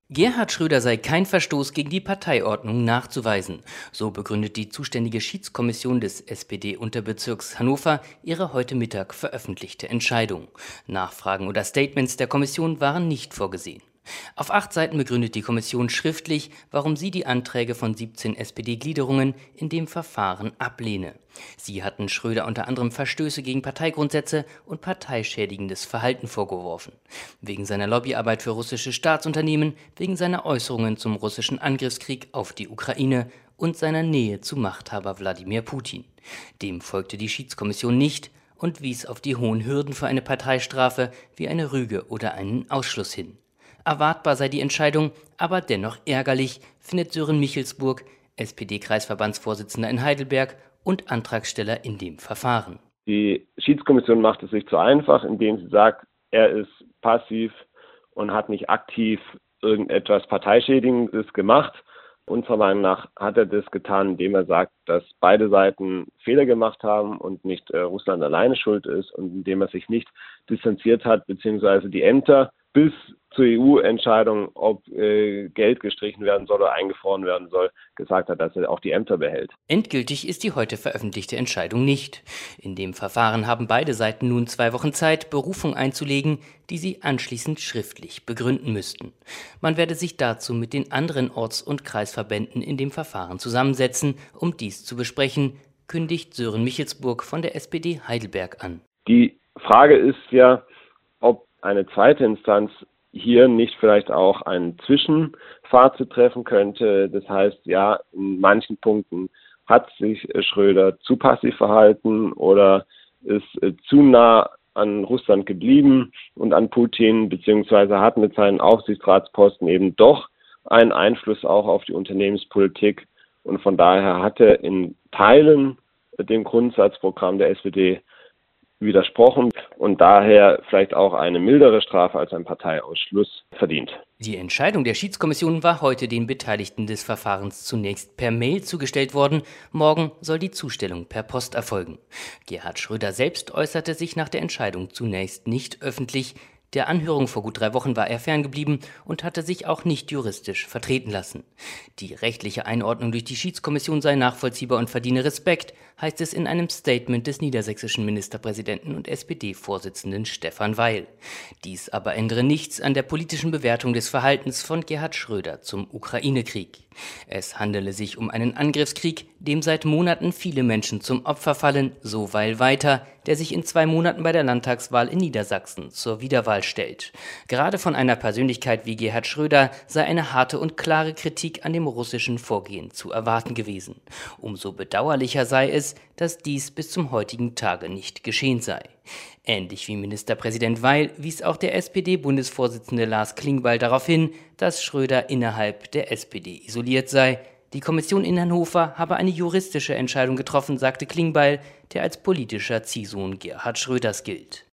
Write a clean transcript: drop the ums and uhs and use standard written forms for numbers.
Gerhard Schröder sei kein Verstoß gegen die Parteiordnung nachzuweisen. So begründet die zuständige Schiedskommission des SPD-Unterbezirks Hannover ihre heute Mittag veröffentlichte Entscheidung. Nachfragen oder Statements der Kommission waren nicht vorgesehen. Auf 8 Seiten begründet die Kommission schriftlich, warum sie die Anträge von 17 SPD-Gliederungen in dem Verfahren ablehne. Sie hatten Schröder unter anderem Verstöße gegen Parteigrundsätze und parteischädigendes Verhalten vorgeworfen. Wegen seiner Lobbyarbeit für russische Staatsunternehmen, wegen seiner Äußerungen zum russischen Angriffskrieg auf die Ukraine und seiner Nähe zu Machthaber Wladimir Putin. Dem folgte die Schiedskommission nicht und wies auf die hohen Hürden für eine Parteistrafe wie eine Rüge oder einen Ausschluss hin. Erwartbar sei die Entscheidung, aber dennoch ärgerlich, findet Sören Michelsburg, SPD-Kreisverbandsvorsitzender in Heidelberg und Antragsteller in dem Verfahren. Die Schiedskommission macht es sich zu einfach, indem sie sagt, er ist passiv und hat nicht aktiv irgendetwas Parteischädigendes gemacht. Unserer Meinung nach hat er das getan, indem er sagt, dass beide Seiten Fehler gemacht haben und nicht Russland alleine schuld ist und indem er sich nicht distanziert hat, beziehungsweise die Ämter bis zur EU-Entscheidung, ob Geld gestrichen werden soll oder eingefroren werden soll, gesagt hat, dass er auch die Ämter behält. Endgültig ist die heute veröffentlichte Entscheidung nicht. In dem Verfahren haben beide Seiten nun 2 Wochen Zeit, Berufung einzulegen, die sie anschließend schriftlich begründen müssten. Man werde sich dazu mit den anderen Orts- und Kreisverbänden in dem Verfahren zusammensetzen, um dies zu besprechen, kündigt Sören Michelsburg von der SPD Heidelberg an. Die Frage ist ja, ob eine zweite Instanz hier nicht vielleicht auch ein Zwischenfazit treffen könnte. Das heißt, ja, in manchen Punkten hat sich Schröder zu passiv verhalten oder ist zu nah an Russland geblieben und an Putin, beziehungsweise hat mit seinen Aufsichtsratsposten eben doch einen Einfluss auch auf die Unternehmenspolitik. Und von daher hat er in Teilen dem Grundsatzprogramm der SPD widersprochen und daher vielleicht auch eine mildere Strafe als ein Parteiausschluss verdient. Die Entscheidung der Schiedskommission war heute den Beteiligten des Verfahrens zunächst per Mail zugestellt worden. Morgen soll die Zustellung per Post erfolgen. Gerhard Schröder selbst äußerte sich nach der Entscheidung zunächst nicht öffentlich. Der Anhörung vor gut 3 Wochen war er ferngeblieben und hatte sich auch nicht juristisch vertreten lassen. Die rechtliche Einordnung durch die Schiedskommission sei nachvollziehbar und verdiene Respekt, heißt es in einem Statement des niedersächsischen Ministerpräsidenten und SPD-Vorsitzenden Stefan Weil. Dies aber ändere nichts an der politischen Bewertung des Verhaltens von Gerhard Schröder zum Ukraine-Krieg. Es handele sich um einen Angriffskrieg, dem seit Monaten viele Menschen zum Opfer fallen, so Weil weiter, der sich in 2 Monaten bei der Landtagswahl in Niedersachsen zur Wiederwahl stellt. Gerade von einer Persönlichkeit wie Gerhard Schröder sei eine harte und klare Kritik an dem russischen Vorgehen zu erwarten gewesen. Umso bedauerlicher sei es, dass dies bis zum heutigen Tage nicht geschehen sei. Ähnlich wie Ministerpräsident Weil wies auch der SPD-Bundesvorsitzende Lars Klingbeil darauf hin, dass Schröder innerhalb der SPD isoliert sei. Die Kommission in Hannover habe eine juristische Entscheidung getroffen, sagte Klingbeil, der als politischer Ziehsohn Gerhard Schröders gilt.